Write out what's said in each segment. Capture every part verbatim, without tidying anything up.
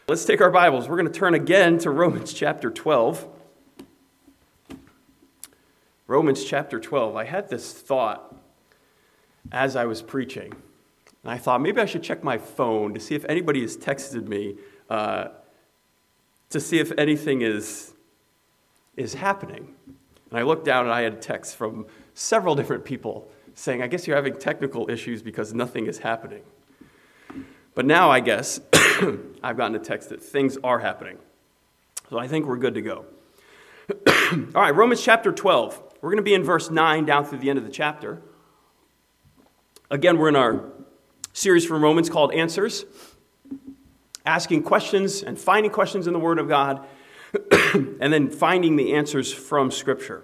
Let's take our Bibles. We're going to turn again to Romans chapter twelve. Romans chapter twelve. I had this thought as I was preaching. And I thought maybe I should check my phone to see if anybody has texted me, uh, to see if anything is, is happening. And I looked down and I had a text from several different people saying, I guess you're having technical issues because nothing is happening. But now I guess I've gotten a text that things are happening. So I think we're good to go. All right, Romans chapter twelve. We're going to be in verse nine down through the end of the chapter. Again, we're in our series from Romans called Answers, asking questions and finding questions in the Word of God, and then finding the answers from Scripture.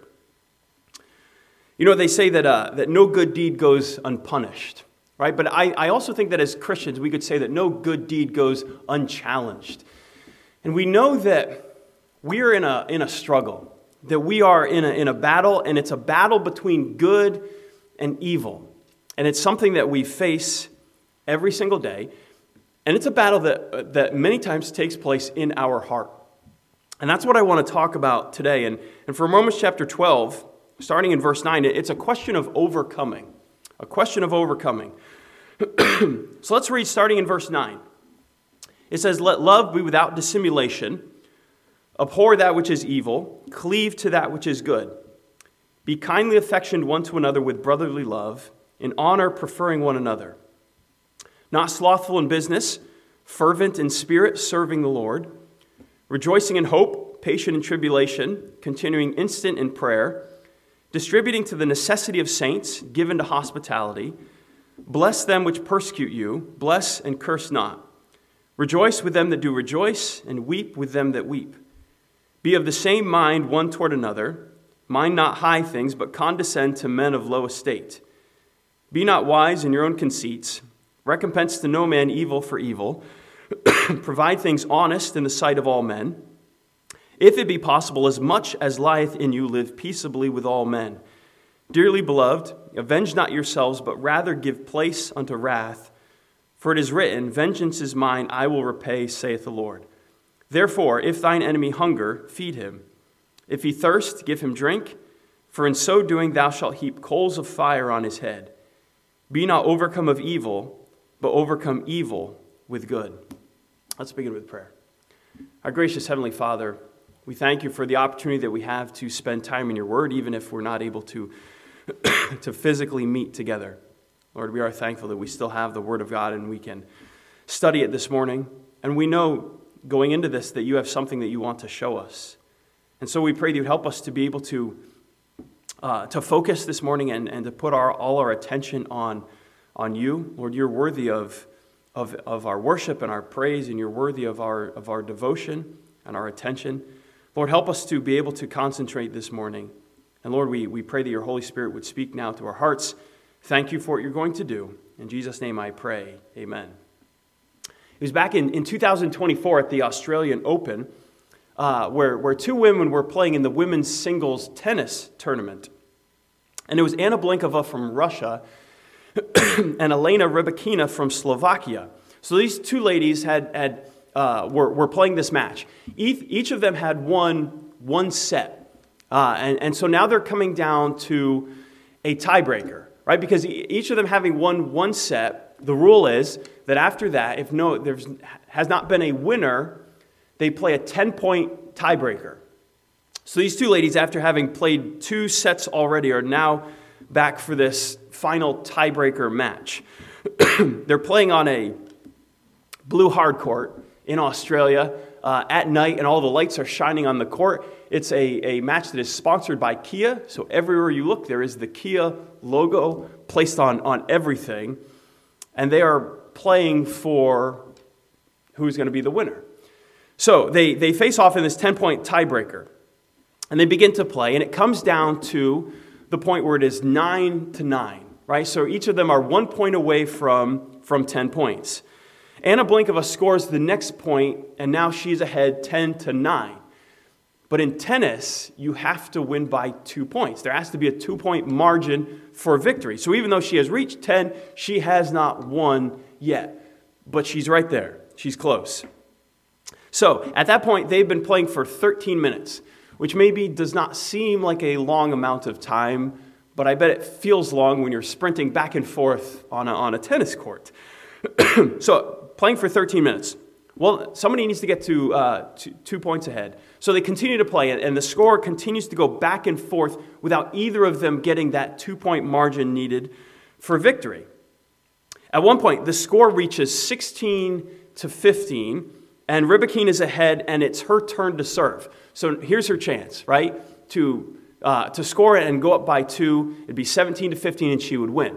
You know, they say that uh, that no good deed goes unpunished. Right? But I, I also think that as Christians, we could say that no good deed goes unchallenged. And we know that we are in a, in a struggle, that we are in a, in a battle, and it's a battle between good and evil. And it's something that we face every single day. And it's a battle that, that many times takes place in our heart. And that's what I want to talk about today. And, and from Romans chapter twelve, starting in verse nine, it's a question of overcoming. A question of overcoming. So let's read starting in verse nine. It says, "Let love be without dissimulation. Abhor that which is evil. Cleave to that which is good. Be kindly affectioned one to another with brotherly love, in honor preferring one another. Not slothful in business, fervent in spirit, serving the Lord. Rejoicing in hope, patient in tribulation, continuing instant in prayer. Distributing to the necessity of saints, given to hospitality. Bless them which persecute you, bless and curse not. Rejoice with them that do rejoice, and weep with them that weep. Be of the same mind one toward another. Mind not high things, but condescend to men of low estate. Be not wise in your own conceits. Recompense to no man evil for evil. Provide things honest in the sight of all men. If it be possible, as much as lieth in you, live peaceably with all men. Dearly beloved, avenge not yourselves, but rather give place unto wrath. For it is written, Vengeance is mine, I will repay, saith the Lord. Therefore, if thine enemy hunger, feed him. If he thirst, give him drink. For in so doing thou shalt heap coals of fire on his head. Be not overcome of evil, but overcome evil with good." Let's begin with prayer. Our gracious Heavenly Father, we thank you for the opportunity that we have to spend time in your word, even if we're not able to, to physically meet together. Lord, we are thankful that we still have the word of God and we can study it this morning. And we know going into this that you have something that you want to show us. And so we pray that you help us to be able to, uh, to focus this morning and, and to put our, all our attention on, on you. Lord, you're worthy of, of, of our worship and our praise, and you're worthy of our, of our devotion and our attention. Lord, help us to be able to concentrate this morning. And Lord, we, we pray that your Holy Spirit would speak now to our hearts. Thank you for what you're going to do. In Jesus' name I pray. Amen. It was back in, in two thousand twenty-four at the Australian Open uh, where, where two women were playing in the women's singles tennis tournament. And it was Anna Blinkova from Russia and Elena Rybakina from Slovakia. So these two ladies had... had Uh, were, were playing this match. Each, each of them had won one set. Uh, and, and so now they're coming down to a tiebreaker, right? Because each of them having won one set, the rule is that after that, if no, there has not been a winner, they play a ten-point tiebreaker. So these two ladies, after having played two sets already, are now back for this final tiebreaker match. They're playing on a blue hard court in Australia uh, at night, and all the lights are shining on the court. It's a, a match that is sponsored by Kia, so everywhere you look, there is the Kia logo placed on, on everything, and they are playing for who's going to be the winner. So they, they face off in this ten-point tiebreaker, and they begin to play, and it comes down to the point where it is nine to nine, right? So each of them are one point away from, from ten points. Anna Blinkova scores the next point, and now she's ahead ten to nine. But in tennis, you have to win by two points. There has to be a two-point margin for victory. So even though she has reached ten, she has not won yet. But she's right there. She's close. So at that point, they've been playing for thirteen minutes, which maybe does not seem like a long amount of time, but I bet it feels long when you're sprinting back and forth on a, on a tennis court. So playing for thirteen minutes. Well, somebody needs to get to uh, two, two points ahead. So they continue to play, and the score continues to go back and forth without either of them getting that two-point margin needed for victory. At one point, the score reaches sixteen to fifteen, and Rybakina is ahead, and it's her turn to serve. So here's her chance, right, to uh, to score and go up by two. It'd be seventeen to fifteen, and she would win.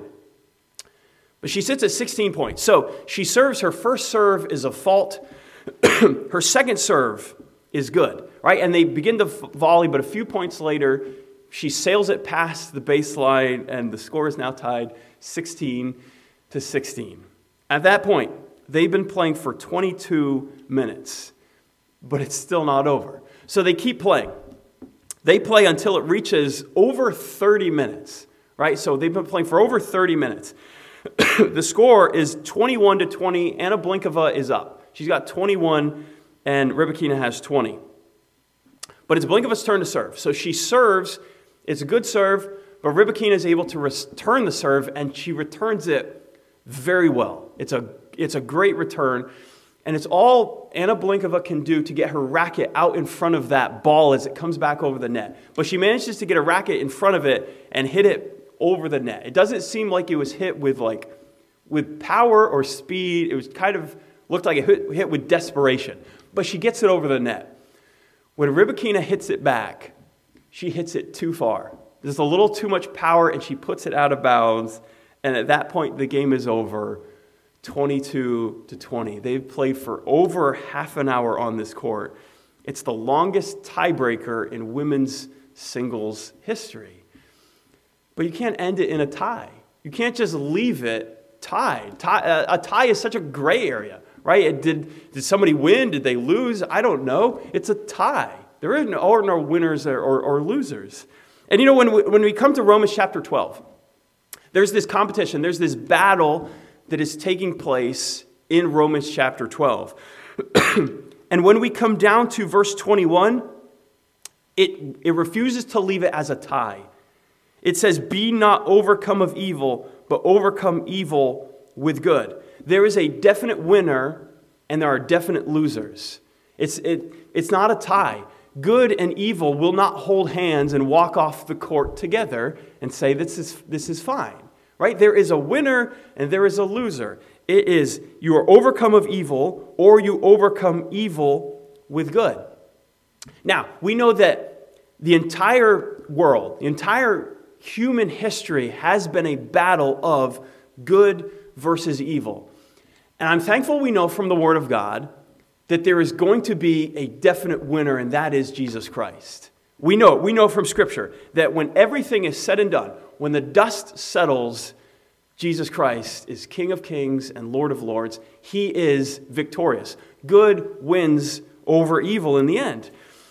But she sits at sixteen points. So she serves. Her first serve is a fault. Her second serve is good, right? And they begin to volley, but a few points later, she sails it past the baseline, and the score is now tied sixteen to sixteen. At that point, they've been playing for twenty-two minutes, but it's still not over. So they keep playing. They play until it reaches over thirty minutes, right? So they've been playing for over thirty minutes. The score is twenty-one to twenty. Anna Blinkova is up. She's got twenty-one, and Rybakina has twenty. But it's Blinkova's turn to serve. So she serves. It's a good serve, but Rybakina is able to return the serve, and she returns it very well. It's a, it's a great return, and it's all Anna Blinkova can do to get her racket out in front of that ball as it comes back over the net. But she manages to get a racket in front of it and hit it over the net. It doesn't seem like it was hit with like with power or speed. It was kind of looked like it hit, hit with desperation. But she gets it over the net. When Rybakina hits it back, she hits it too far. There's a little too much power, and she puts it out of bounds. And at that point, the game is over, twenty-two to twenty. They've played for over half an hour on this court. It's the longest tiebreaker in women's singles history. But you can't end it in a tie. You can't just leave it tied. Tie, a tie is such a gray area, right? Did, did somebody win? Did they lose? I don't know. It's a tie. There are no, are no winners or, or, or losers. And you know, when we, when we come to Romans chapter twelve, there's this competition, there's this battle that is taking place in Romans chapter twelve. And when we come down to verse twenty-one, it, it refuses to leave it as a tie. It says, "Be not overcome of evil, but overcome evil with good." There is a definite winner, and there are definite losers. It's, it, it's not a tie. Good and evil will not hold hands and walk off the court together and say, this is, this is fine. Right? There is a winner and there is a loser. It is you are overcome of evil, or you overcome evil with good. Now, we know that the entire world, the entire human history has been a battle of good versus evil. And I'm thankful we know from the Word of God that there is going to be a definite winner, and that is Jesus Christ. We know, we know from Scripture that when everything is said and done, when the dust settles, Jesus Christ is King of Kings and Lord of Lords. He is victorious. Good wins over evil in the end.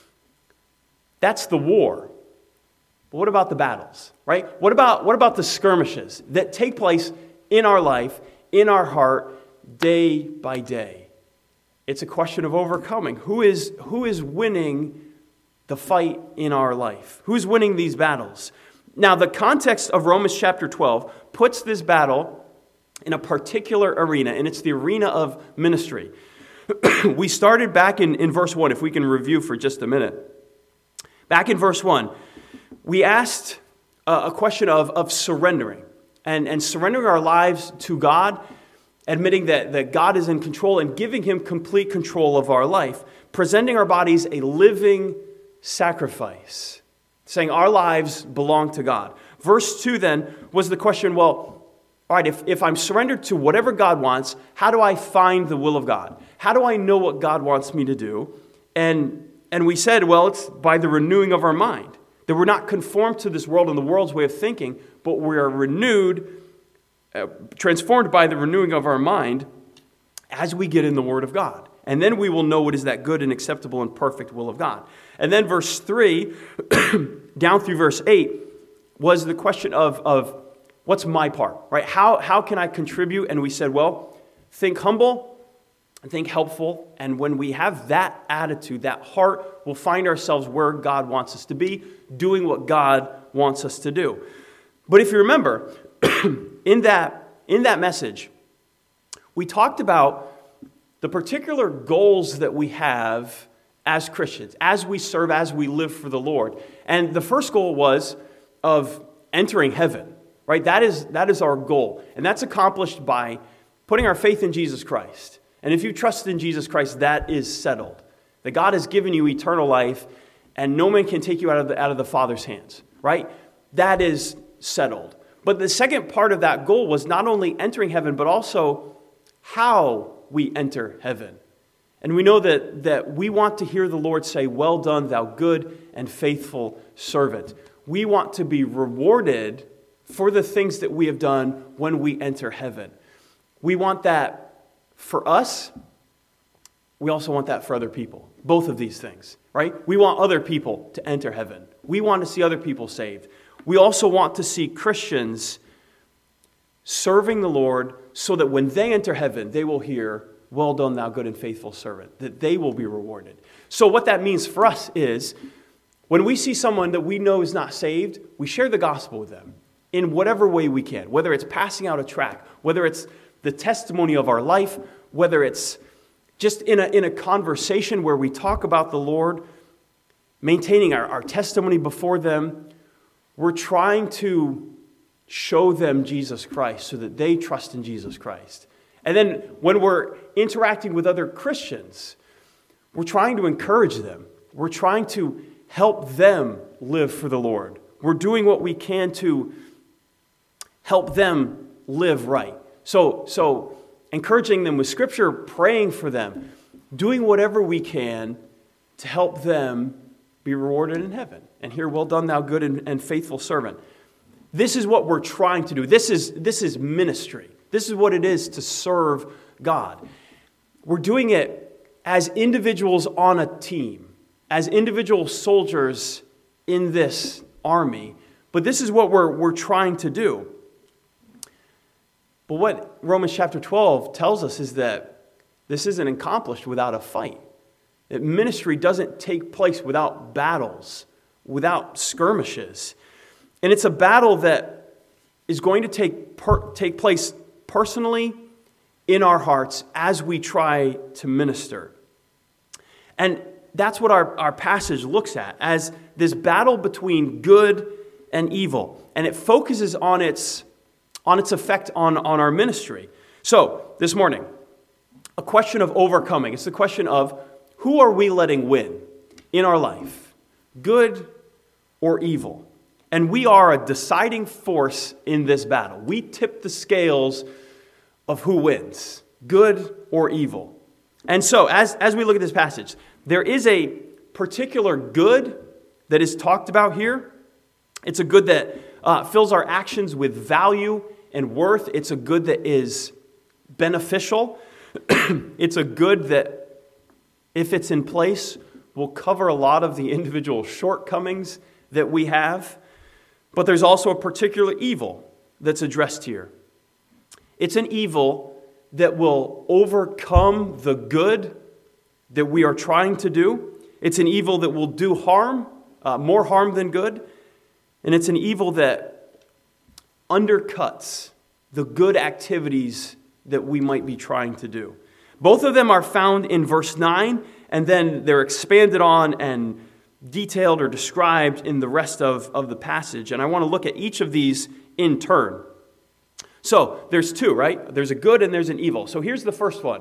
That's the war. But what about the battles, right? What about, what about the skirmishes that take place in our life, in our heart, day by day? It's a question of overcoming. Who is, who is winning the fight in our life? Who's winning these battles? Now, the context of Romans chapter twelve puts this battle in a particular arena, and it's the arena of ministry. We started back in, in verse one, if we can review for just a minute. Back in verse one, we asked a, a question of, of surrendering, and, and surrendering our lives to God, admitting that, that God is in control and giving Him complete control of our life, presenting our bodies a living sacrifice, saying our lives belong to God. Verse two then was the question, well, all right, if, if I'm surrendered to whatever God wants, how do I find the will of God? How do I know what God wants me to do? And, and we said, well, it's by the renewing of our mind, that we're not conformed to this world and the world's way of thinking, but we are renewed, uh, transformed by the renewing of our mind as we get in the Word of God. And then we will know what is that good and acceptable and perfect will of God. And then verse three, down through verse eight, was the question of, of what's my part, right? How, how can I contribute? And we said, well, think humble, I think, helpful. And when we have that attitude, that heart, we'll find ourselves where God wants us to be, doing what God wants us to do. But if you remember, in that, in that message, we talked about the particular goals that we have as Christians, as we serve, as we live for the Lord. And the first goal was of entering heaven, right? That is, that is our goal. And that's accomplished by putting our faith in Jesus Christ. And if you trust in Jesus Christ, that is settled. That God has given you eternal life, and no man can take you out of the, out of the Father's hands, right? That is settled. But the second part of that goal was not only entering heaven, but also how we enter heaven. And we know that, that we want to hear the Lord say, "Well done, thou good and faithful servant." We want to be rewarded for the things that we have done when we enter heaven. We want that for us. We also want that for other people. Both of these things, right? We want other people to enter heaven. We want to see other people saved. We also want to see Christians serving the Lord so that when they enter heaven, they will hear, "Well done, thou good and faithful servant," that they will be rewarded. So what that means for us is when we see someone that we know is not saved, we share the gospel with them in whatever way we can, whether it's passing out a tract, whether it's the testimony of our life, whether it's just in a, in a conversation where we talk about the Lord, maintaining our, our testimony before them. We're trying to show them Jesus Christ so that they trust in Jesus Christ. And then when we're interacting with other Christians, we're trying to encourage them. We're trying to help them live for the Lord. We're doing what we can to help them live right. So, so encouraging them with Scripture, praying for them, doing whatever we can to help them be rewarded in heaven. And hear, "Well done, thou good and, and faithful servant." This is what we're trying to do. This is, this is ministry. This is what it is to serve God. We're doing it as individuals on a team, as individual soldiers in this army. But this is what we're, we're trying to do. But what Romans chapter twelve tells us is that this isn't accomplished without a fight. That ministry doesn't take place without battles, without skirmishes. And it's a battle that is going to take per, take place personally in our hearts as we try to minister. And that's what our, our passage looks at, as this battle between good and evil. And it focuses on its on its effect on, on our ministry. So, this morning, a question of overcoming. It's the question of, who are we letting win in our life? Good or evil? And we are a deciding force in this battle. We tip the scales of who wins, good or evil. And so, as, as we look at this passage, there is a particular good that is talked about here. It's a good that uh, fills our actions with value and worth. It's a good that is beneficial. It's a good that, if it's in place, will cover a lot of the individual shortcomings that we have. But there's also a particular evil that's addressed here. It's an evil that will overcome the good that we are trying to do. It's an evil that will do harm, uh, more harm than good. And it's an evil that undercuts the good activities that we might be trying to do. Both of them are found in verse nine, and then they're expanded on and detailed or described in the rest of, of the passage. And I want to look at each of these in turn. So, there's two, right? There's a good and there's an evil. So here's the first one.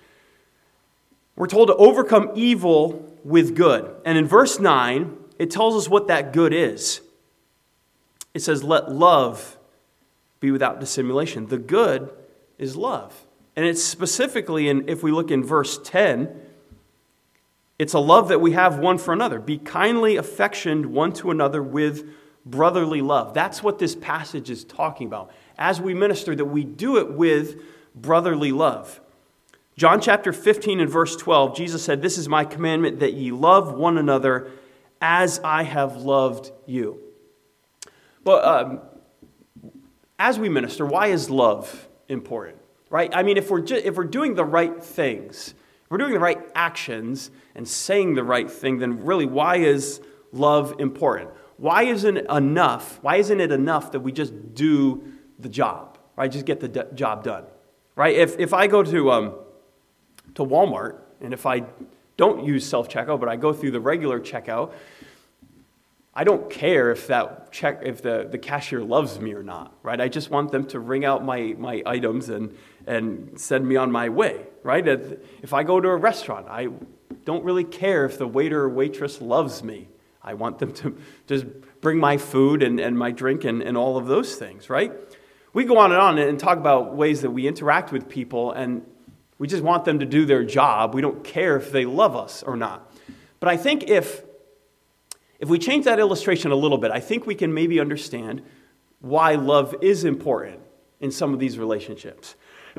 We're told to overcome evil with good. And in verse nine, it tells us what that good is. It says, "Let love be without dissimulation." The good is love. And it's specifically, in, if we look in verse ten, it's a love that we have one for another. "Be kindly affectioned one to another with brotherly love." That's what this passage is talking about. As we minister, that we do it with brotherly love. John chapter fifteen and verse twelve, Jesus said, "This is my commandment, that ye love one another as I have loved you." But um, as we minister, why is love important? right? I mean, if we're, ju- if we're doing the right things, if we're doing the right actions and saying the right thing, then really, why is love important? Why isn't it enough? Why isn't it enough that we just do the job, right? Just get the d- job done, right? If if I go to um, to Walmart and if I don't use self-checkout, but I go through the regular checkout, I don't care if that check if the, the cashier loves me or not, right? I just want them to ring out my, my items and and send me on my way, right? If I go to a restaurant, I don't really care if the waiter or waitress loves me. I want them to just bring my food and, and my drink and, and all of those things, right? We go on and on and talk about ways that we interact with people, and we just want them to do their job. We don't care if they love us or not. But I think if, if we change that illustration a little bit, I think we can maybe understand why love is important in some of these relationships.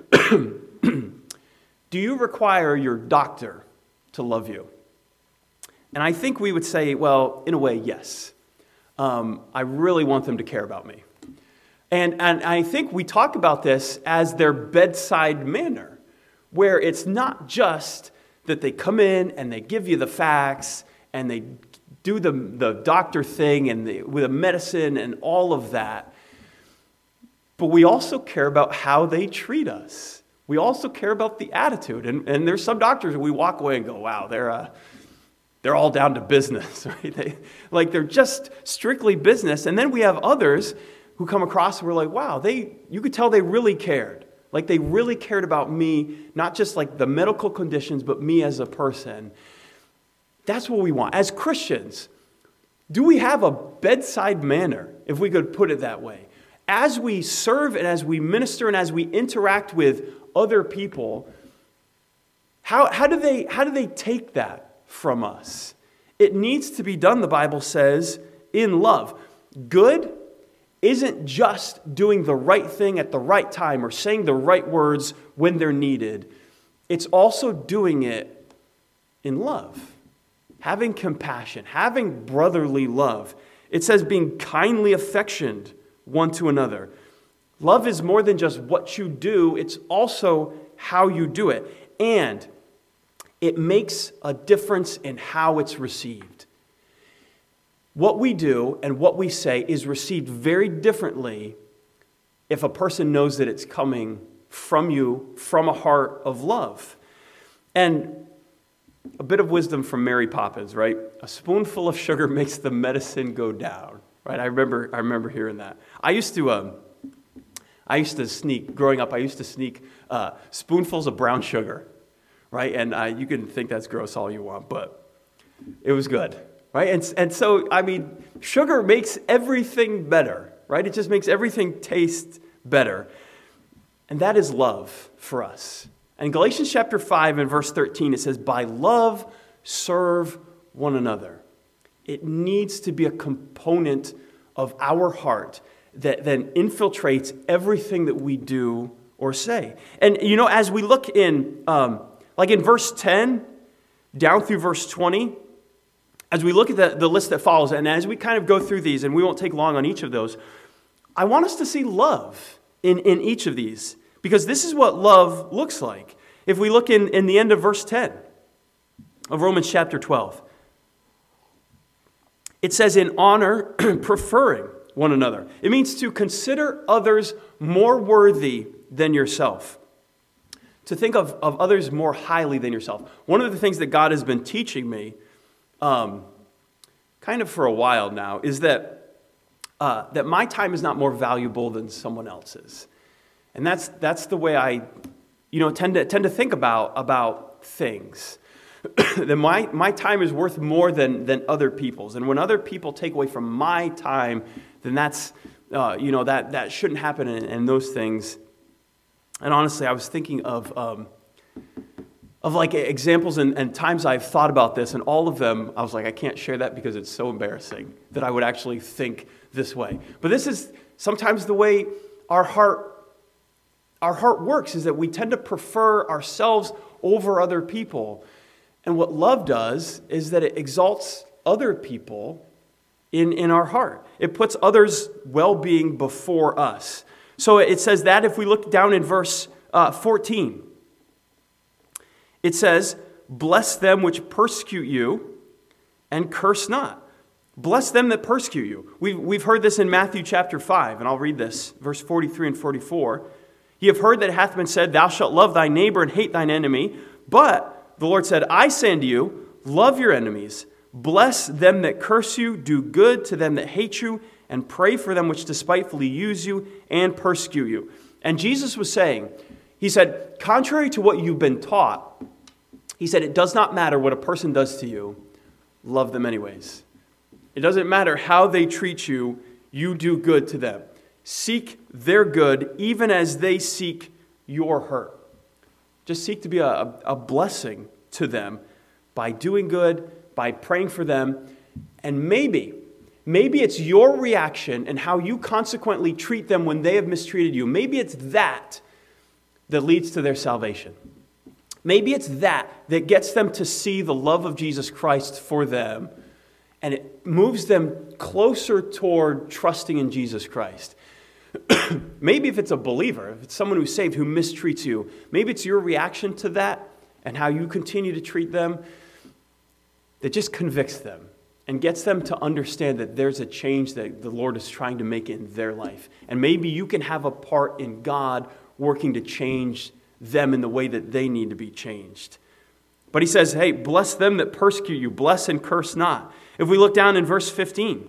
Do you require your doctor to love you? And I think we would say, well, in a way, yes. Um, I really want them to care about me. And, and I think we talk about this as their bedside manner, where it's not just that they come in and they give you the facts and they do the, the doctor thing and the, with the medicine and all of that, but we also care about how they treat us. We also care about the attitude. And, and there's some doctors we walk away and go, wow, they're uh, they're all down to business, right? They, like they're just strictly business. And then we have others who come across and we're like, wow, they you could tell they really cared. Like they really cared about me, not just like the medical conditions, but me as a person. That's what we want. As Christians, do we have a bedside manner, if we could put it that way? As we serve and as we minister and as we interact with other people, how, how do they, how do they take that from us? It needs to be done, the Bible says, in love. Good isn't just doing the right thing at the right time or saying the right words when they're needed. It's also doing it in love, having compassion, having brotherly love. It says being kindly affectioned one to another. Love is more than just what you do, it's also how you do it. And it makes a difference in how it's received. What we do and what we say is received very differently if a person knows that it's coming from you, from a heart of love. And a bit of wisdom from Mary Poppins, right? A spoonful of sugar makes the medicine go down, right? I remember, I remember hearing that. I used to, um, I used to sneak growing up. I used to sneak uh, spoonfuls of brown sugar, right? And uh, you can think that's gross all you want, but it was good, right? And and so I mean, sugar makes everything better, right? It just makes everything taste better, and that is love for us. And Galatians chapter five and verse thirteen, it says, by love, serve one another. It needs to be a component of our heart that then infiltrates everything that we do or say. And, you know, as we look in, um, like in verse ten, down through verse twenty, as we look at the, the list that follows, and as we kind of go through these, and we won't take long on each of those, I want us to see love in, in each of these. Because this is what love looks like. If we look in, in the end of verse ten of Romans chapter twelve, it says, in honor, preferring one another. It means to consider others more worthy than yourself. To think of, of others more highly than yourself. One of the things that God has been teaching me, um, kind of for a while now, is that uh, that my time is not more valuable than someone else's. And that's that's the way I, you know, tend to tend to think about about things. That my my time is worth more than than other people's, and when other people take away from my time, then that's uh, you know that that shouldn't happen, and, and those things. And honestly, I was thinking of um, of like examples and, and times I've thought about this, and all of them, I was like, I can't share that because it's so embarrassing that I would actually think this way. But this is sometimes the way our heart. Our heart works, is that we tend to prefer ourselves over other people. And what love does is that it exalts other people in, in our heart. It puts others' well-being before us. So it says that if we look down in verse uh, fourteen. It says, bless them which persecute you, and curse not. Bless them that persecute you. We've, we've heard this in Matthew chapter five, and I'll read this, verse forty-three and forty-four. Ye have heard that it hath been said, thou shalt love thy neighbor and hate thine enemy. But the Lord said, I say unto you, love your enemies, bless them that curse you, do good to them that hate you, and pray for them which despitefully use you and persecute you. And Jesus was saying, he said, contrary to what you've been taught, he said, it does not matter what a person does to you, love them anyways. It doesn't matter how they treat you, you do good to them. Seek their good even as they seek your hurt. Just seek to be a, a blessing to them by doing good, by praying for them. And maybe, maybe it's your reaction and how you consequently treat them when they have mistreated you. Maybe it's that that leads to their salvation. Maybe it's that that gets them to see the love of Jesus Christ for them, and it moves them closer toward trusting in Jesus Christ. Maybe if it's a believer, if it's someone who's saved who mistreats you, maybe it's your reaction to that and how you continue to treat them that just convicts them and gets them to understand that there's a change that the Lord is trying to make in their life. And maybe you can have a part in God working to change them in the way that they need to be changed. But he says, hey, bless them that persecute you, bless and curse not. If we look down in verse fifteen,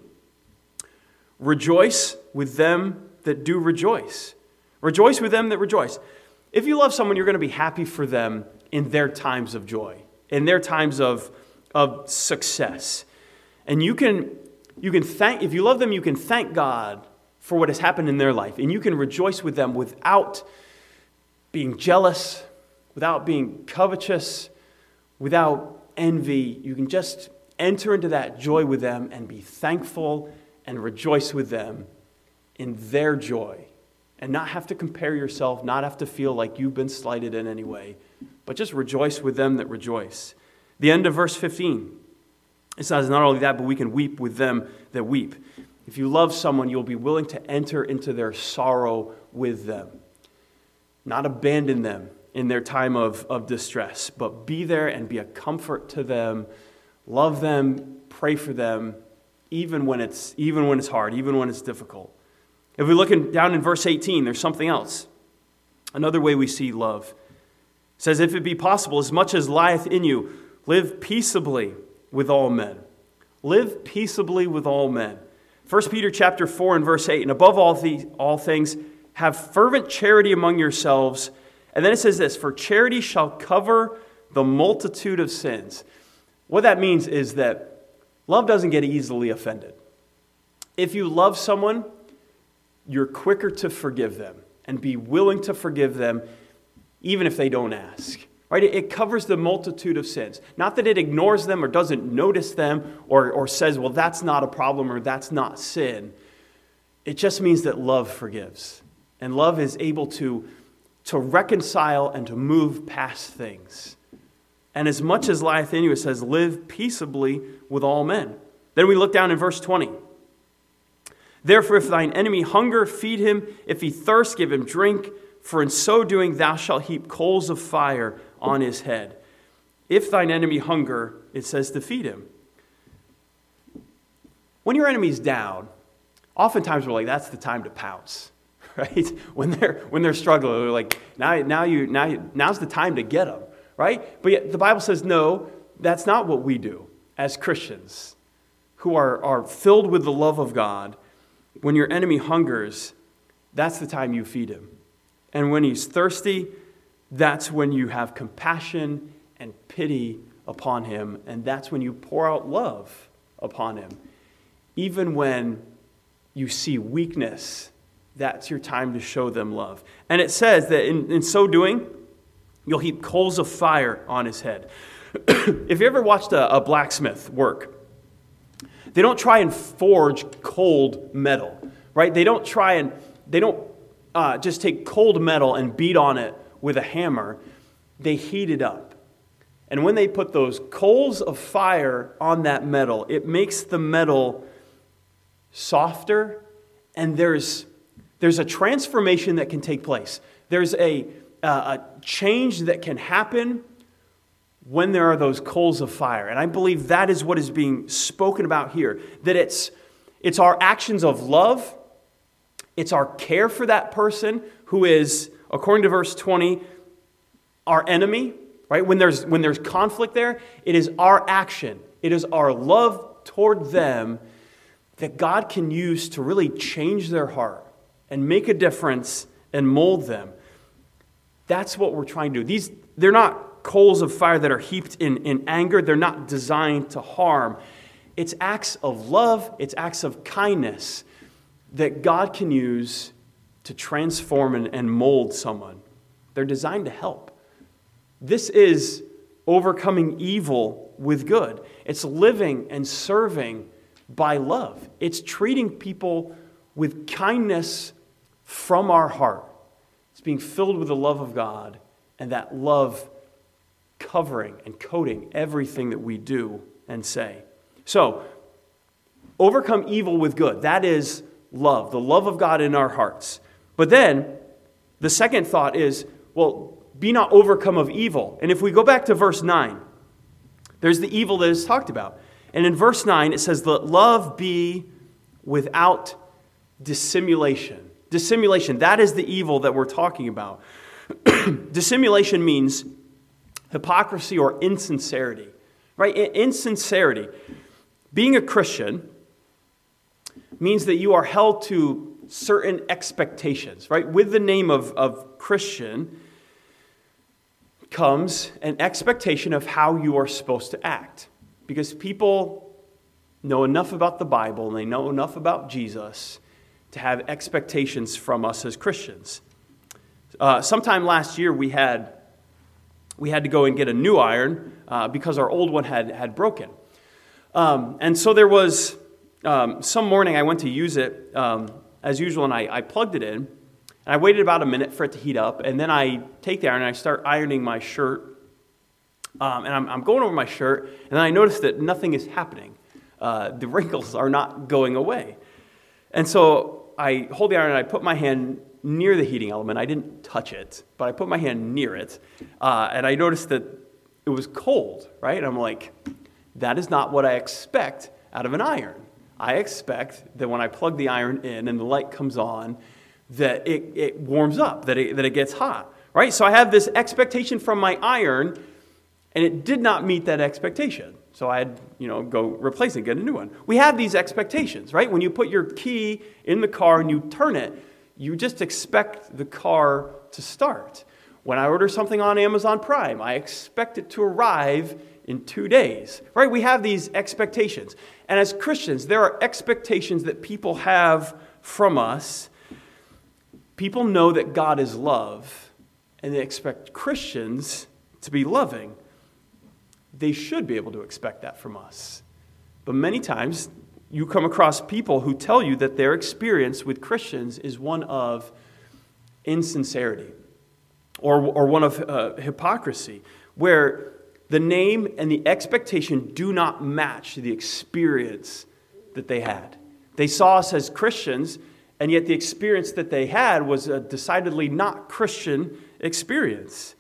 rejoice with them that do rejoice. Rejoice with them that rejoice. If you love someone, you're going to be happy for them in their times of joy, in their times of, of success. And you can, you can thank, if you love them, you can thank God for what has happened in their life. And you can rejoice with them without being jealous, without being covetous, without envy. You can just enter into that joy with them and be thankful and rejoice with them in their joy. And not have to compare yourself, not have to feel like you've been slighted in any way, but just rejoice with them that rejoice. The end of verse fifteen. It says not only that, but we can weep with them that weep. If you love someone, you'll be willing to enter into their sorrow with them. Not abandon them in their time of, of distress, but be there and be a comfort to them. Love them, pray for them, even when it's even when it's hard, even when it's difficult. If we look in, down in verse eighteen, there's something else. Another way we see love. It says, if it be possible, as much as lieth in you, live peaceably with all men. Live peaceably with all men. First Peter chapter four and verse eight, and above all, the, all things, have fervent charity among yourselves. And then it says this, for charity shall cover the multitude of sins. What that means is that love doesn't get easily offended. If you love someone, you're quicker to forgive them and be willing to forgive them even if they don't ask. Right? It covers the multitude of sins. Not that it ignores them or doesn't notice them or, or says, well, that's not a problem or that's not sin. It just means that love forgives. And love is able to, to reconcile and to move past things. And as much as lieth in you, it says, live peaceably with all men. Then we look down in verse twenty. Therefore, if thine enemy hunger, feed him. If he thirst, give him drink. For in so doing, thou shalt heap coals of fire on his head. If thine enemy hunger, it says to feed him. When your enemy's down, oftentimes we're like, that's the time to pounce, right? When they're when they're struggling, we're like, now now you now you, now's the time to get them, right? But yet the Bible says no, that's not what we do as Christians who are are filled with the love of God. When your enemy hungers, that's the time you feed him. And when he's thirsty, that's when you have compassion and pity upon him. And that's when you pour out love upon him. Even when you see weakness, that's your time to show them love. And it says that in, in so doing, you'll heap coals of fire on his head. If you ever watched a, a blacksmith work, they don't try and forge cold metal, right? They don't try and, they don't uh, just take cold metal and beat on it with a hammer. They heat it up. And when they put those coals of fire on that metal, it makes the metal softer, and there's, there's a transformation that can take place. There's a, uh, a change that can happen when there are those coals of fire. And I believe that is what is being spoken about here, that it's it's our actions of love, it's our care for that person who is, according to verse twenty, our enemy, right? When there's when there's conflict there, it is our action, it is our love toward them that God can use to really change their heart and make a difference and mold them. That's what we're trying to do. These, they're not coals of fire that are heaped in, in anger. They're not designed to harm. It's acts of love, it's acts of kindness that God can use to transform and, and mold someone. They're designed to help. This is overcoming evil with good. It's living and serving by love. It's treating people with kindness from our heart. It's being filled with the love of God, and that love covering and coating everything that we do and say. So, overcome evil with good. That is love, the love of God in our hearts. But then, the second thought is, well, be not overcome of evil. And if we go back to verse nine, there's the evil that is talked about. And in verse nine, it says, let love be without dissimulation. Dissimulation, that is the evil that we're talking about. Dissimulation means hypocrisy or insincerity, right? Insincerity. Being a Christian means that you are held to certain expectations, right? With the name of, of Christian comes an expectation of how you are supposed to act. Because people know enough about the Bible and they know enough about Jesus to have expectations from us as Christians. Uh, sometime last year we had we had to go and get a new iron uh, because our old one had, had broken. Um, and so there was, um, some morning I went to use it um, as usual, and I, I plugged it in. And I waited about a minute for it to heat up, and then I take the iron and I start ironing my shirt. Um, and I'm, I'm going over my shirt, and then I notice that nothing is happening. Uh, the wrinkles are not going away. And so I hold the iron and I put my hand near the heating element. I didn't touch it, but I put my hand near it. Uh, and I noticed that it was cold, right? And I'm like, that is not what I expect out of an iron. I expect that when I plug the iron in and the light comes on, that it, it warms up, that it, that it gets hot, right? So I have this expectation from my iron, and it did not meet that expectation. So I had, you know, go replace it, get a new one. We have these expectations, right? When you put your key in the car and you turn it, you just expect the car to start. When I order something on Amazon Prime, I expect it to arrive in two days, right? We have these expectations. And as Christians, there are expectations that people have from us. People know that God is love, and they expect Christians to be loving. They should be able to expect that from us. But many times, you come across people who tell you that their experience with Christians is one of insincerity or, or one of uh, hypocrisy, where the name and the expectation do not match the experience that they had. They saw us as Christians, and yet the experience that they had was a decidedly not Christian experience.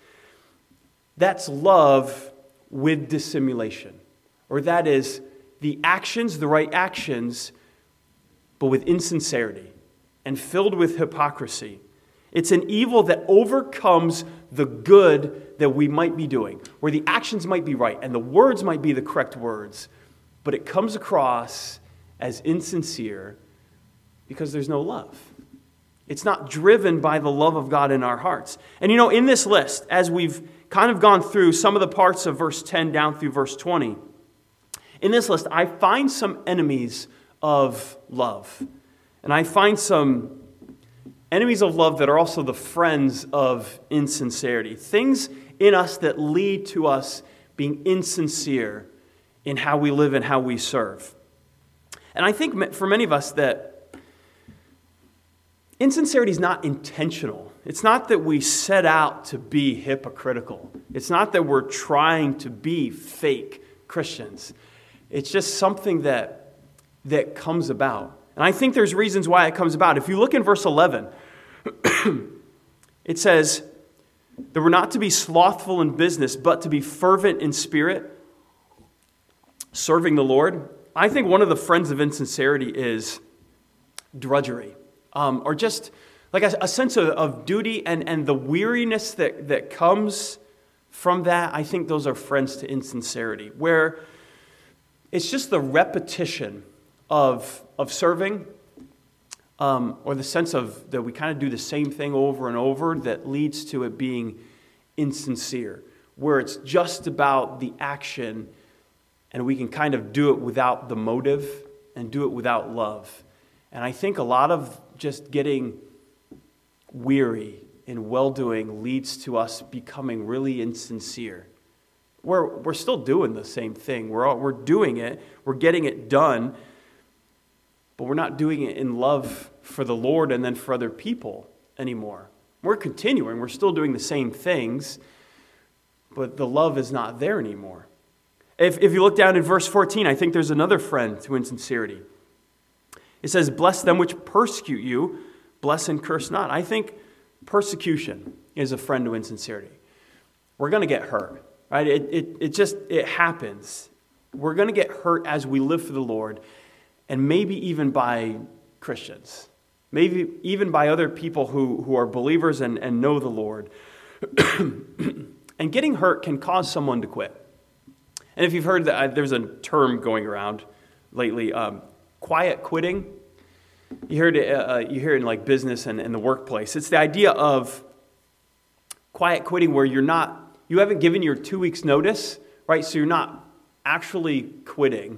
That's love with dissimulation, or that is the actions, the right actions, but with insincerity and filled with hypocrisy. It's an evil that overcomes the good that we might be doing, where the actions might be right and the words might be the correct words, but it comes across as insincere because there's no love. It's not driven by the love of God in our hearts. And you know, in this list, as we've kind of gone through some of the parts of verse ten down through verse twenty, in this list, I find some enemies of love. And I find some enemies of love that are also the friends of insincerity. Things in us that lead to us being insincere in how we live and how we serve. And I think for many of us that insincerity is not intentional. It's not that we set out to be hypocritical. It's not that we're trying to be fake Christians. It's just something that, that comes about. And I think there's reasons why it comes about. If you look in verse eleven, it says, that we're not to be slothful in business, but to be fervent in spirit, serving the Lord. I think one of the friends of insincerity is drudgery, um, or just like a, a sense of, of duty and, and the weariness that, that comes from that. I think those are friends to insincerity, where it's just the repetition of, of serving, um, or the sense of that we kind of do the same thing over and over that leads to it being insincere, where it's just about the action and we can kind of do it without the motive and do it without love. And I think a lot of just getting weary in well-doing leads to us becoming really insincere. We're, we're still doing the same thing. We're, all, we're doing it. We're getting it done. But we're not doing it in love for the Lord and then for other people anymore. We're continuing. We're still doing the same things. But the love is not there anymore. If, if you look down in verse fourteen, I think there's another friend to insincerity. It says, bless them which persecute you, bless and curse not. I think persecution is a friend to insincerity. We're going to get hurt, right? It, it, it just, it happens. We're going to get hurt as we live for the Lord, and maybe even by Christians, maybe even by other people who, who are believers and, and know the Lord. And getting hurt can cause someone to quit. And if you've heard that, uh, there's a term going around lately, um, quiet quitting. You heard it, uh, you hear it in like business and in the workplace. It's the idea of quiet quitting where you're not, you haven't given your two weeks notice, right? So you're not actually quitting,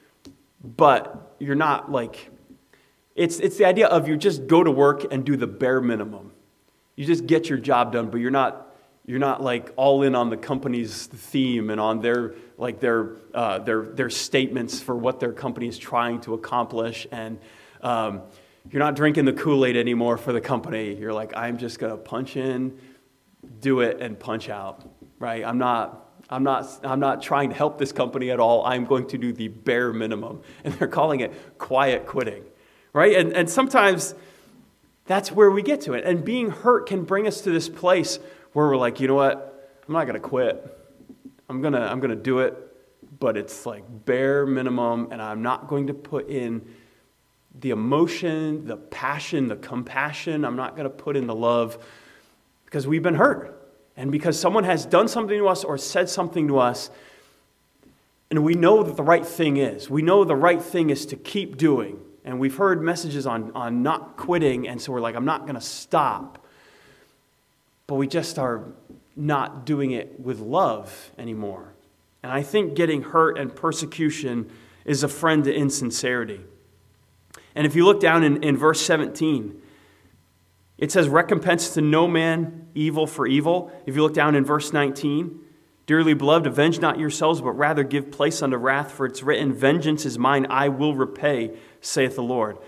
but you're not like, it's it's the idea of you just go to work and do the bare minimum. You just get your job done, but you're not you're not like all in on the company's theme and on their like their uh, their their statements for what their company is trying to accomplish, and um, you're not drinking the Kool-Aid anymore for the company. You're like, I'm just gonna punch in, do it, and punch out. Right? I'm not. I'm not. I'm not trying to help this company at all. I'm going to do the bare minimum, and they're calling it quiet quitting. Right? And and sometimes that's where we get to it. And being hurt can bring us to this place where we're like, you know what? I'm not going to quit. I'm going to I'm going to do it, but it's like bare minimum, and I'm not going to put in the emotion, the passion, the compassion. I'm not going to put in the love because we've been hurt. And because someone has done something to us or said something to us, and we know that the right thing is. We know the right thing is to keep doing. And we've heard messages on, on not quitting, and so we're like, I'm not going to stop. But we just are not doing it with love anymore. And I think getting hurt and persecution is a friend to insincerity. And if you look down in, in verse seventeen, it says, recompense to no man evil for evil. If you look down in verse nineteen, dearly beloved, avenge not yourselves, but rather give place unto wrath, for it's written, vengeance is mine, I will repay, saith the Lord.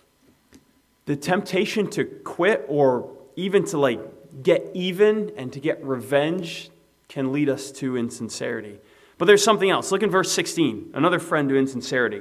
The temptation to quit or even to like get even and to get revenge can lead us to insincerity. But there's something else. Look in verse sixteen, another friend to insincerity.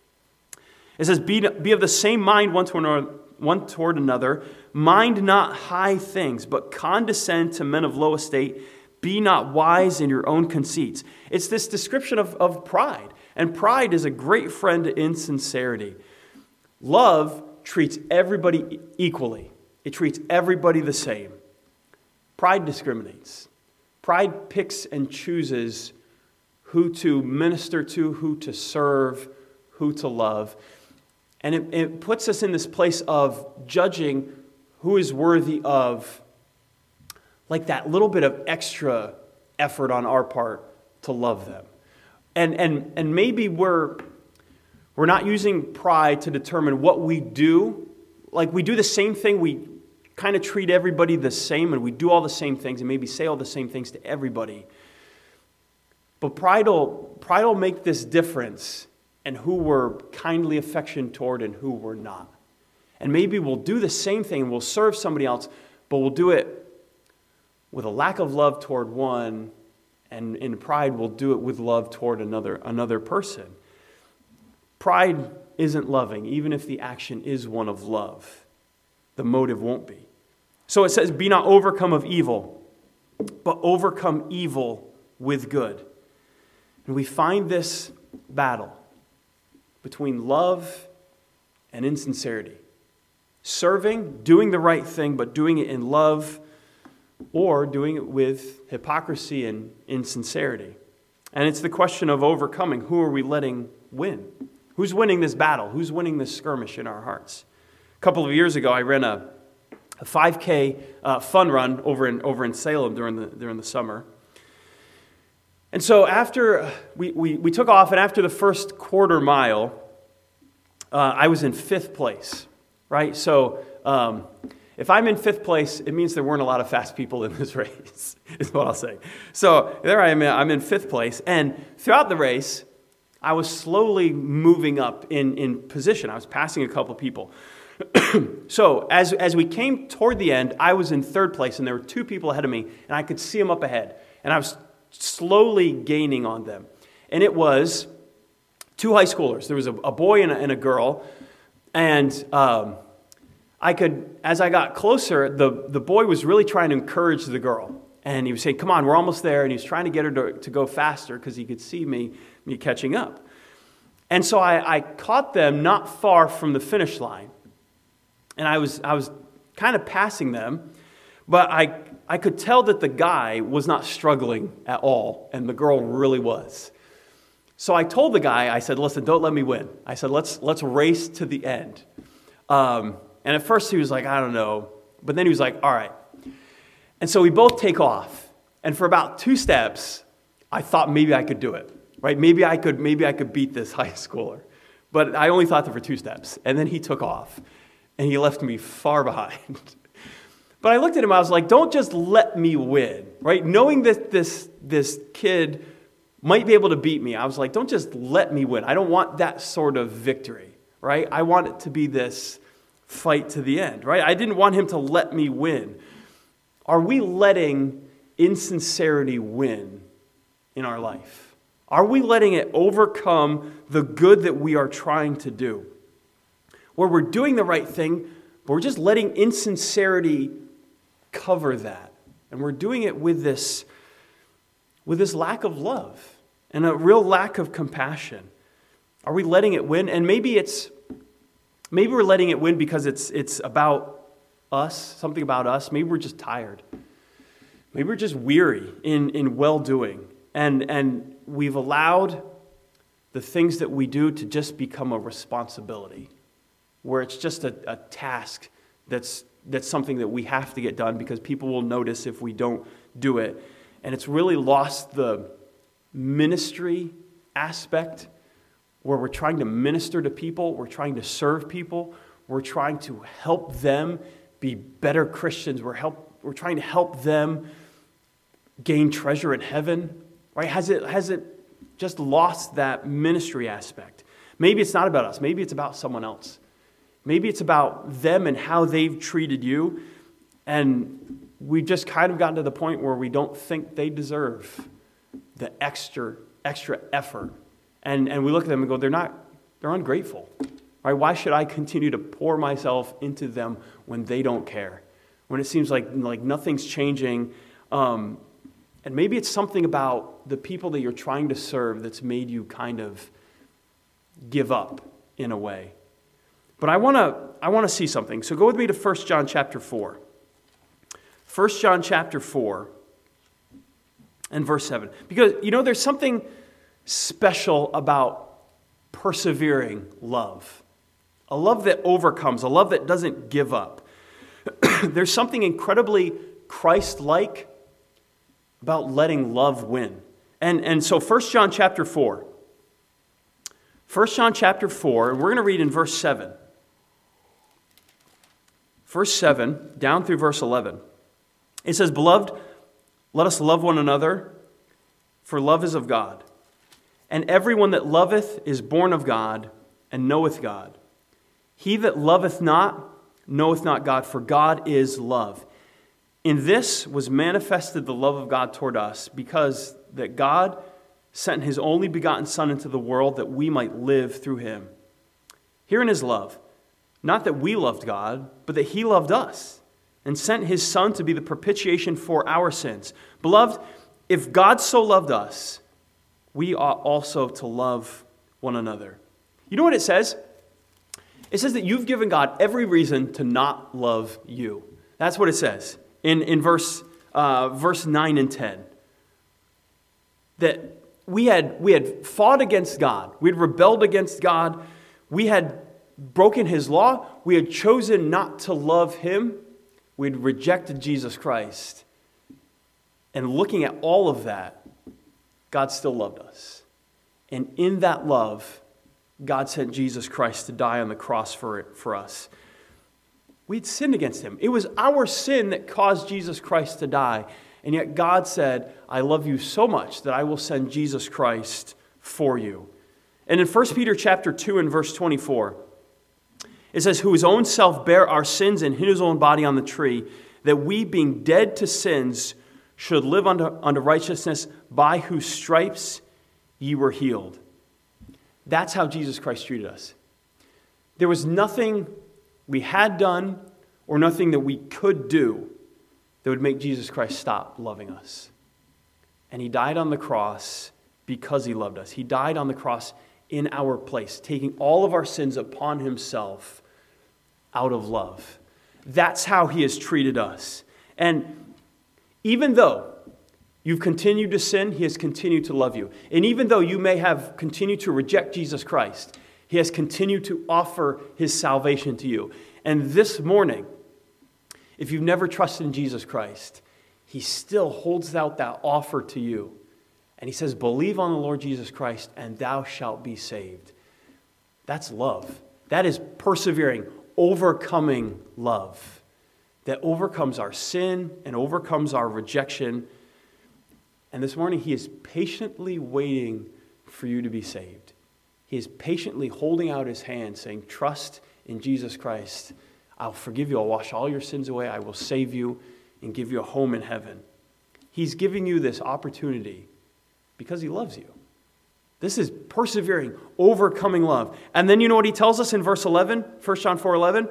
It says, be, be of the same mind one toward another, one toward another, mind not high things, but condescend to men of low estate. Be not wise in your own conceits. It's this description of, of pride. And pride is a great friend to insincerity. Love treats everybody equally. It treats everybody the same. Pride discriminates. Pride picks and chooses who to minister to, who to serve, who to love. And it, it puts us in this place of judging who is worthy of like that little bit of extra effort on our part to love them. And and and maybe we're we're not using pride to determine what we do. Like we do the same thing, we kind of treat everybody the same, and we do all the same things and maybe say all the same things to everybody. But pride will, pride will make this difference in who we're kindly affectioned toward and who we're not. And maybe we'll do the same thing and we'll serve somebody else, but we'll do it with a lack of love toward one, and in pride we'll do it with love toward another, another person. Pride isn't loving, even if the action is one of love. The motive won't be. So it says, be not overcome of evil, but overcome evil with good. And we find this battle between love and insincerity. Serving, doing the right thing, but doing it in love, or doing it with hypocrisy and insincerity. And it's the question of overcoming. Who are we letting win? Who's winning this battle? Who's winning this skirmish in our hearts? A couple of years ago, I ran a, a five K uh, fun run over in over in Salem during the during the summer. And so after we, we, we took off, and after the first quarter mile, uh, I was in fifth place, right? So um, if I'm in fifth place, it means there weren't a lot of fast people in this race, is what I'll say. So there I am, I'm in fifth place, and throughout the race, I was slowly moving up in, in position. I was passing a couple people. So as, as we came toward the end, I was in third place, and there were two people ahead of me, and I could see them up ahead. And I was slowly gaining on them. And it was two high schoolers. There was a, a boy and a, and a girl. And um, I could, as I got closer, the, the boy was really trying to encourage the girl. And he was saying, come on, we're almost there. And he was trying to get her to, to go faster because he could see me, me catching up. And so I, I caught them not far from the finish line. And I was I was kind of passing them, but I I could tell that the guy was not struggling at all, and the girl really was. So I told the guy, I said, listen, don't let me win. I said, let's let's race to the end. Um, and at first he was like, I don't know. But then he was like, all right. And so we both take off. And for about two steps, I thought maybe I could do it, right? Maybe I could maybe I could beat this high schooler. But I only thought that for two steps. And then he took off, and he left me far behind. But I looked at him, I was like, don't just let me win, right? Knowing that this, this kid might be able to beat me, I was like, don't just let me win. I don't want that sort of victory, right? I want it to be this fight to the end, right? I didn't want him to let me win. Are we letting insincerity win in our life? Are we letting it overcome the good that we are trying to do? Where we're doing the right thing, but we're just letting insincerity cover that. And we're doing it with this, with this lack of love and a real lack of compassion. Are we letting it win? And maybe it's maybe we're letting it win because it's it's about us, something about us. Maybe we're just tired. Maybe we're just weary in, in well-doing. And and we've allowed the things that we do to just become a responsibility, where it's just a, a task that's that's something that we have to get done because people will notice if we don't do it. And it's really lost the ministry aspect where we're trying to minister to people, we're trying to serve people, we're trying to help them be better Christians, we're help we're trying to help them gain treasure in heaven. Right? Has it has it just lost that ministry aspect? Maybe it's not about us, maybe it's about someone else. Maybe it's about them and how they've treated you, and we've just kind of gotten to the point where we don't think they deserve the extra extra effort. And and we look at them and go, they're not, they're ungrateful. Right? Why should I continue to pour myself into them when they don't care? When it seems like, like nothing's changing. Um, and maybe it's something about the people that you're trying to serve that's made you kind of give up in a way. But I want to I want to see something. So go with me to First John chapter four. First John chapter four and verse seven. Because, you know, there's something special about persevering love. A love that overcomes, a love that doesn't give up. There's something incredibly Christ-like about letting love win. And, and so First John chapter four. First John chapter four, and we're going to read in verse seven. Verse seven, down through verse eleven. It says, Beloved, let us love one another, for love is of God. And everyone that loveth is born of God, and knoweth God. He that loveth not, knoweth not God, for God is love. In this was manifested the love of God toward us, because that God sent his only begotten Son into the world that we might live through him. Herein is love. Not that we loved God, but that he loved us and sent his Son to be the propitiation for our sins. Beloved, if God so loved us, we ought also to love one another. You know what it says? It says that you've given God every reason to not love you. That's what it says in, in verse, uh, verse nine and ten. That we had, we had fought against God. We had rebelled against God. We had broken his law. We had chosen not to love him. We had rejected Jesus Christ. And looking at all of that, God still loved us. And in that love, God sent Jesus Christ to die on the cross for it, for us. We'd sinned against him. It was our sin that caused Jesus Christ to die. And yet God said, I love you so much that I will send Jesus Christ for you. And in First Peter chapter two and verse twenty-four, it says, who his own self bare our sins in his own body on the tree, that we being dead to sins should live unto, unto righteousness, by whose stripes ye were healed. That's how Jesus Christ treated us. There was nothing we had done or nothing that we could do that would make Jesus Christ stop loving us. And he died on the cross because he loved us. He died on the cross in our place, taking all of our sins upon himself out of love. That's how he has treated us. And even though you've continued to sin, he has continued to love you. And even though you may have continued to reject Jesus Christ, he has continued to offer his salvation to you. And this morning, if you've never trusted in Jesus Christ, he still holds out that offer to you. And he says, believe on the Lord Jesus Christ, and thou shalt be saved. That's love. That is persevering, overcoming love that overcomes our sin and overcomes our rejection. And this morning, he is patiently waiting for you to be saved. He is patiently holding out his hand, saying, trust in Jesus Christ. I'll forgive you. I'll wash all your sins away. I will save you and give you a home in heaven. He's giving you this opportunity because he loves you. This is persevering, overcoming love. And then you know what he tells us in verse eleven, First John four eleven?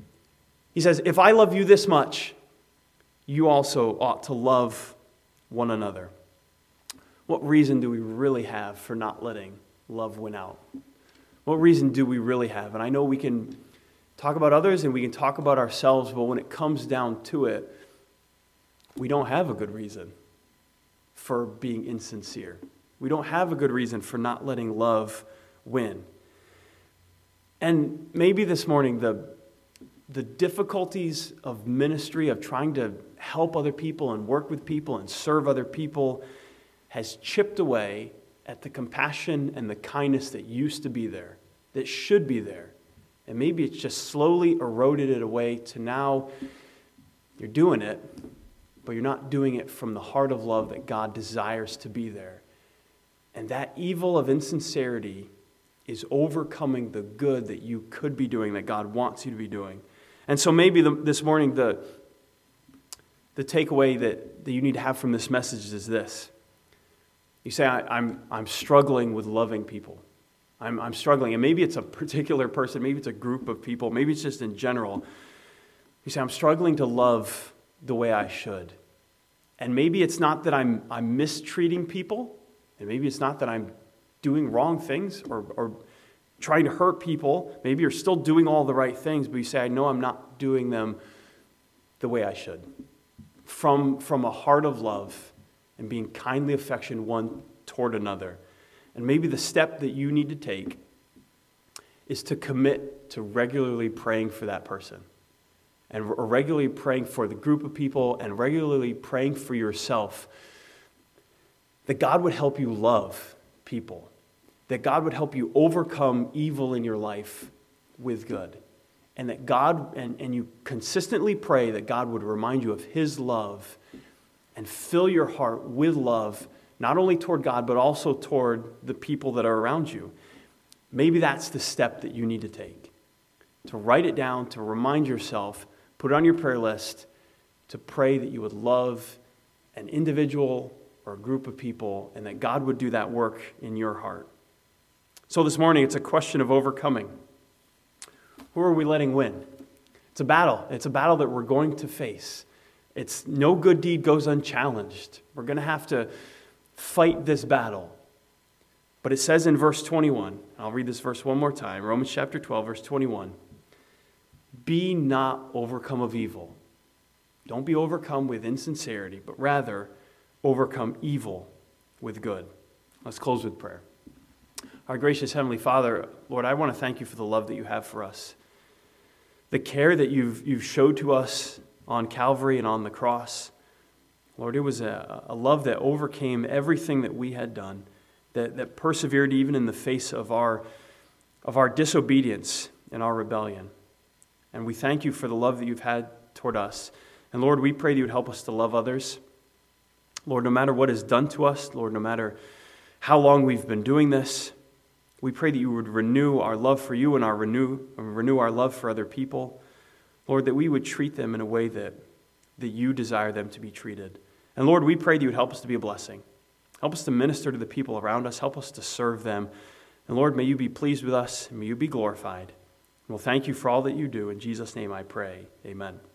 He says, if I love you this much, you also ought to love one another. What reason do we really have for not letting love win out? What reason do we really have? And I know we can talk about others and we can talk about ourselves, but when it comes down to it, we don't have a good reason for being insincere. We don't have a good reason for not letting love win. And maybe this morning, the, the difficulties of ministry, of trying to help other people and work with people and serve other people, has chipped away at the compassion and the kindness that used to be there, that should be there. And maybe it's just slowly eroded it away to now you're doing it, but you're not doing it from the heart of love that God desires to be there. And that evil of insincerity is overcoming the good that you could be doing, that God wants you to be doing. And so maybe the, this morning the, the takeaway that, that you need to have from this message is this. You say, I, I'm, I'm struggling with loving people. I'm, I'm struggling. And maybe it's a particular person. Maybe it's a group of people. Maybe it's just in general. You say, I'm struggling to love the way I should. And maybe it's not that I'm, I'm mistreating people. And maybe it's not that I'm doing wrong things or, or trying to hurt people. Maybe you're still doing all the right things, but you say, I know I'm not doing them the way I should. From, from a heart of love and being kindly affectionate one toward another. And maybe the step that you need to take is to commit to regularly praying for that person. And regularly praying for the group of people and regularly praying for yourself. That God would help you love people. That God would help you overcome evil in your life with good. And that God, and, and you consistently pray that God would remind you of his love and fill your heart with love, not only toward God, but also toward the people that are around you. Maybe that's the step that you need to take. To write it down, to remind yourself, put it on your prayer list, to pray that you would love an individual or a group of people, and that God would do that work in your heart. So this morning, it's a question of overcoming. Who are we letting win? It's It's a battle. It's a battle that we're going to face. It's no good deed goes unchallenged. We're going to have to fight this battle. But it says in verse twenty-one, I'll read this verse one more time, Romans chapter twelve, verse twenty-one, be not overcome of evil. Don't be overcome with insincerity, but rather overcome evil with good. Let's close with prayer. Our gracious Heavenly Father, Lord, I want to thank you for the love that you have for us. The care that you've, you've showed to us on Calvary and on the cross. Lord, it was a, a love that overcame everything that we had done, that, that persevered even in the face of our, of our disobedience and our rebellion. And we thank you for the love that you've had toward us. And Lord, we pray that you would help us to love others. Lord, no matter what is done to us, Lord, no matter how long we've been doing this, we pray that you would renew our love for you and our renew, renew our love for other people. Lord, that we would treat them in a way that, that you desire them to be treated. And Lord, we pray that you would help us to be a blessing. Help us to minister to the people around us. Help us to serve them. And Lord, may you be pleased with us and may you be glorified. And we'll thank you for all that you do. In Jesus' name I pray. Amen.